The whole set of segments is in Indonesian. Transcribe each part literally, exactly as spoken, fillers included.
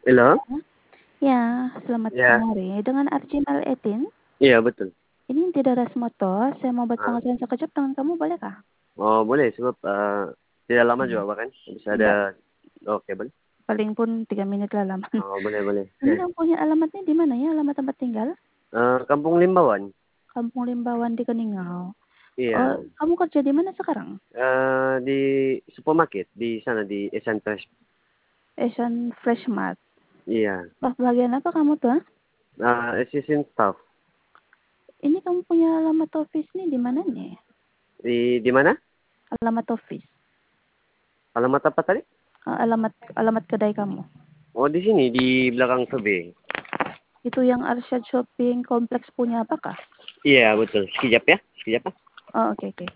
Halo? Ya, selamat Ya. sore. Dengan Arjinal Edin? Iya, betul. Ini di Daras Motor. Saya mau buat Ah. pengesahan sekejap dengan kamu, bolehkah? Oh, boleh sebab uh, tidak lama Hmm. juga Pak kan? Bisa ada Enggak. oke, boleh. Paling pun tiga menit lah lama. Oh, boleh, boleh. Ini kamu punya alamatnya di mana ya? Alamat tempat tinggal? Uh, Kampung Limbawan. Kampung Limbawan di Keningau. Oh, Iya. kamu kerja di mana sekarang? Uh, di supermarket di sana di Asian Fresh. Asian Fresh Mart. Iya. Wah, bagian apa kamu tuh? Uh, assistant staff. Ini kamu punya alamat office nih di mana nih? Di di mana? Alamat office. Alamat apa tadi? Uh, alamat alamat kedai kamu. Oh, di sini di belakang T B. Itu yang Arsyad Shopping Kompleks punya apakah? Iya, betul. Sekejap ya. Sekejap. Oh, oke okay, oke. Okay.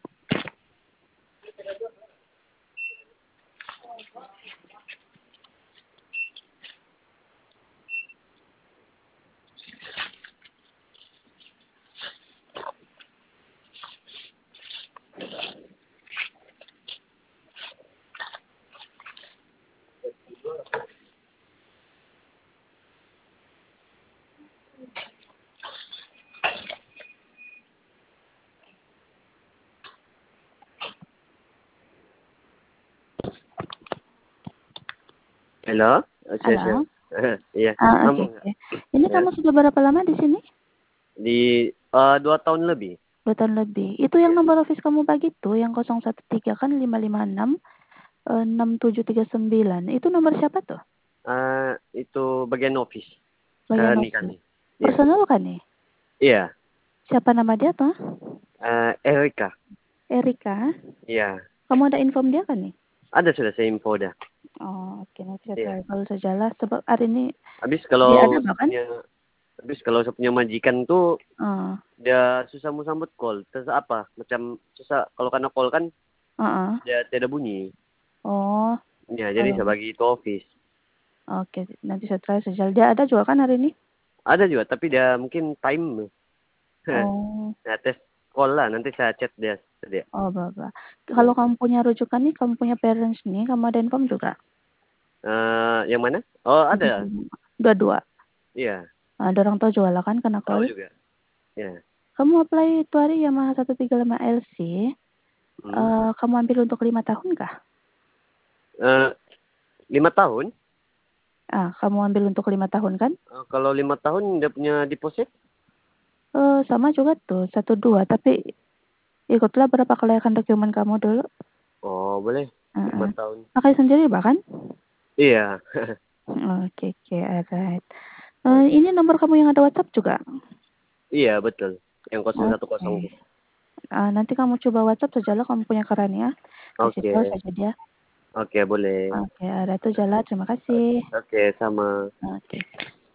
Halo? Halo. Iya. Ah, oke, oke. Ini Ya. kamu sudah berapa lama di sini? Di uh, dua tahun lebih. Dua tahun lebih. Itu yang Ya. nomor office kamu bagi tuh, yang nol satu tiga kan lima lima enam enam tujuh tiga sembilan. Itu nomor siapa tuh? Uh, itu bagian office. Bagian Kami office. kami. Iya. Personal kan nih? Iya. Siapa nama dia tuh? Uh, Erika. Erika. Iya. Kamu ada inform dia kan nih? Ada sudah saya info dah. Oh, oke. Nanti saya Iya. try kalau sajalah. Sebab hari ini Habis dia ada kalau saya bahkan? punya habis kalau saya punya majikan tuh Oh. dia susah mau sambut call. Terus apa? Macam susah kalau kena call kan Uh -uh. dia tidak bunyi. Oh. Ya, jadi Oh. saya bagi itu office. Oke, nanti saya try sajalah. Dia ada juga kan hari ini? Ada juga, tapi dia mungkin time. Oh. Nah, tes call lah. Nanti saya chat dia. dia. Oh, Bapak. Kalau Ya. kamu punya rujukan nih, kamu punya parents nih, kamu ada inform juga? Uh, yang mana? Oh, ada. Dua-dua. Iya. Ada orang tua jual kan kena Tahu call. juga. Ya. Kamu apply itu hari Yamaha seratus tiga puluh lima L C. Hmm. Uh, kamu ambil untuk lima tahun kah? Uh, lima tahun? Ah, kamu ambil untuk lima tahun kan? Uh, kalau lima tahun dia punya deposit? Uh, sama juga tuh, satu dua. Tapi ikutlah berapa kelayakan dokumen kamu dulu. Oh, boleh. Uh Lima -uh. tahun. Pakai sendiri bahkan? Iya. Oke, oke, alright. Uh, ini nomor kamu yang ada WhatsApp juga? Iya, betul. Yang kosong satu Oke. kosong. Uh, nanti kamu coba WhatsApp sajalah kamu punya keran ya. Kasih tahu Oke. saja dia. Oke, boleh. Oke, ada tuh jalan. Terima kasih. Oke, sama. Oke.